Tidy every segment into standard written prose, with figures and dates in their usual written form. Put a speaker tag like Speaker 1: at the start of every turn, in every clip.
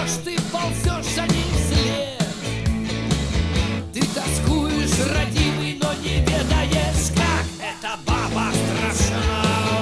Speaker 1: идешь, ты ползешь за ним вслед. Ты тоскуешь, родимый, но не ведаешь, как эта баба страшна.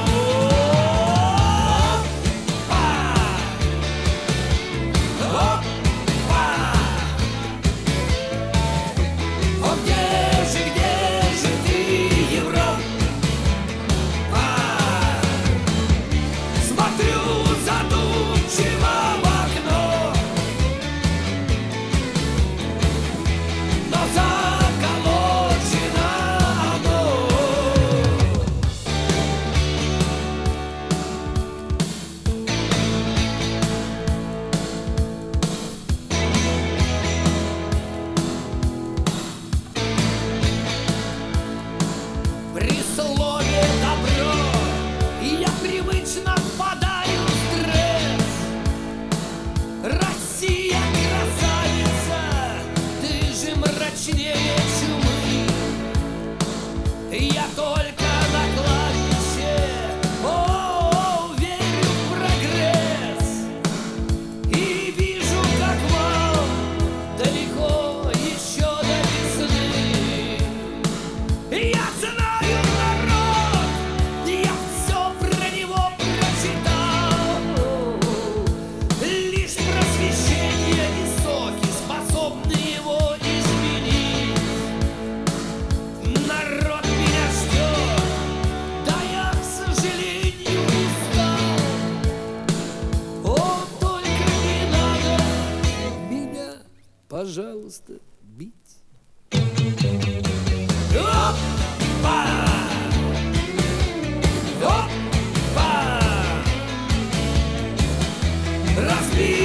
Speaker 1: При слове добро я привычно впадаю в стресс. Россия красавица, ты же мрачнее чумы. Я только на кладбище, о, верю в прогресс. И вижу, как вам далеко еще до весны. Я знаю народ, я все про него прочитал. Лишь просвещение и соки способны его изменить. Народ меня ждет, да я, к сожалению, устал. О, только не надо меня, пожалуйста, бить. Опа! Опа! Разбить!